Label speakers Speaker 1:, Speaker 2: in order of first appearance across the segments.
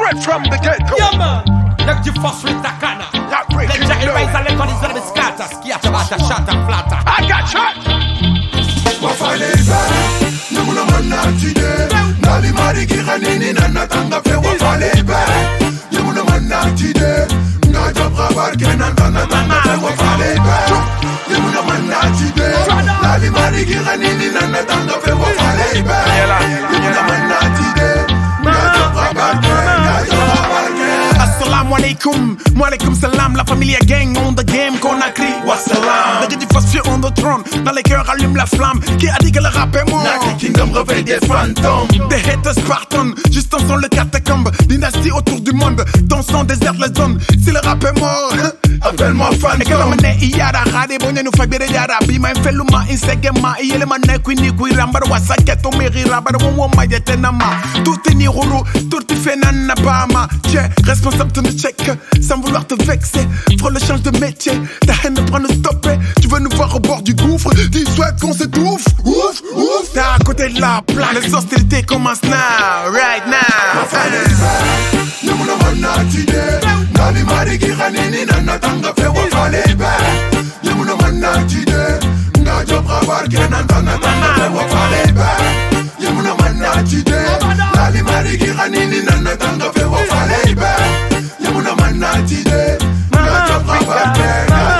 Speaker 1: Straight from the get-go.
Speaker 2: Yeah, man. Let you first with Takana.
Speaker 1: That break
Speaker 2: Let
Speaker 1: you
Speaker 2: Jackie
Speaker 1: know.
Speaker 2: Rise and let all these little scatter. Skiata, bata, shatter, flatter.
Speaker 1: I got shot.
Speaker 3: Wafaleba, namuna manatide. Nali mari kiranini na natanga fe wafaleba. Namuna manatide. Naja brabar kenan natanga fe wafaleba. Namuna manatide. Nali mari kiranini na natanga fe wafaleba. Namuna manatide. Naja brabar kenan
Speaker 4: Assalamu alaikum, wa alaikum salam. La familia gang on the game qu'on a crié wassalam. Les diffusions on the throne, dans les cœurs allume la flamme. Qui a dit que le rap est mort?
Speaker 3: Naki Kingdom réveille des fantômes.
Speaker 4: Des haters Spartan, juste en son le catacombe. Dynastie autour du monde, ton sang déserte la zone. Si le rap est mort,
Speaker 3: appelle-moi
Speaker 4: et que
Speaker 3: fantôme.
Speaker 4: l'homme n'est yara, rade bonne nous fait bien yara. Bima infeluma insegema, yele mané kwini kwi rambar wasaketo meri rabar wo ma yetenama. Tout est nirolo, tout est fait nanabama. Tu es responsable de nos checks, sans vouloir te vexer. Frôle le change de métier, ta haine prend nous stopper. Tu veux nous voir au bord du gouffre, dis souhaite qu'on s'étouffe. Ouf, ouf, t'es à côté de la plaque. Les hostilités commencent now, right now.
Speaker 3: Namuna manatide. Nali mari kiranini na natanga fe wafaleba. Namuna manatide. Naja brabar kenan natanga fe wafaleba. Namuna manatide. Nali mari kiranini na natanga fe wafaleba. Namuna manatide. Naja brabar kenan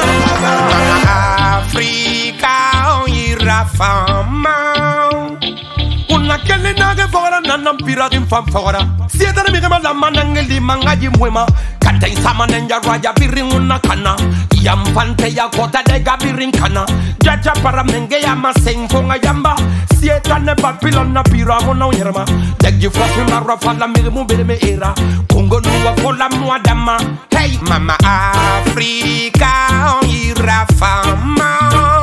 Speaker 2: Africa, ira fama. Una kele nage fora nanam pira din fam fora. Sieta mi kama la manangeli mangaji mwema. Kata insama nenja raja biring una kana. Yam pante ya kota de gabiring kana. Jaja para menge ya maseng fonga yamba. Sieta ne papilon na pira mona unyerma. Degi frofi marafa la mi mubele me era. Kongo nuwa kola muadama. Hey mama Africa, ira fama.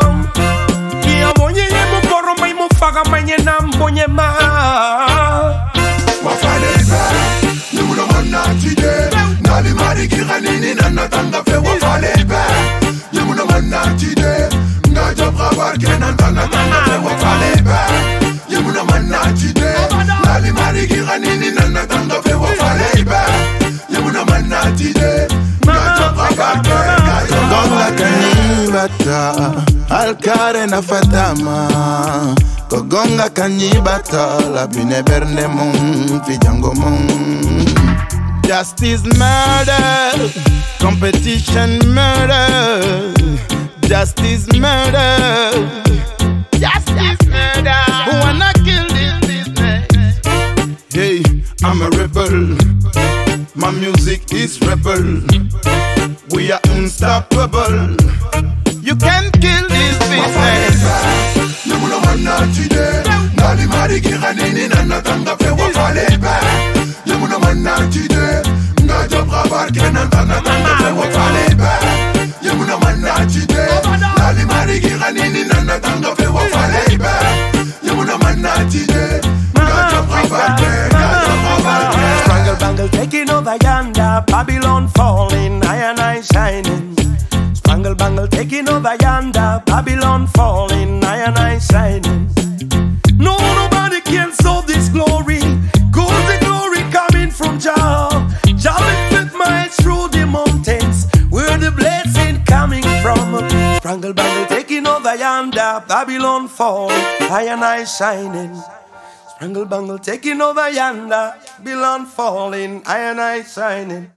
Speaker 2: Faga manye nambonye ma
Speaker 3: wafaleba. Namuna manatide. Nali mari kiranini na natanga fe wafaleba. Namuna manatide. Naja brabar kenan natanga fe wafaleba. Namuna manatide. Nali mari kiranini na natanga fe wafaleba. Namuna manatide. Naja brabar kenan
Speaker 5: Gonga kanibata, alkare na fatama. Kogonga kanibata, la bine berne mon, fijango mon. Justice murder, competition murder. Justice murder, justice murder. Who wanna kill this business? Hey, I'm a rebel. My music is rebel. We are unstoppable. You can't kill this business.
Speaker 3: Namuna manatide. Nali mari kiranini na natanga fe wafaleba. Namuna manatide. Naja brabar kenan natanga fe wafaleba. Namuna manatide. Nali mari kiranini na natanga fe wafaleba. Namuna manatide. Naja brabar kenan.
Speaker 2: Strangle bangle taking over yonder. Babylon falling, I shining. Strangle bangle taking over yonder. Babylon falling, I shining. No, nobody can solve this glory. Cause the glory coming from Jah. Jah lift my eyes through the mountains. Where the blessing coming from. Strangle bangle taking over yonder. Babylon falling, I shining. Strangle bangle taking over yonder. Babylon falling, I shining.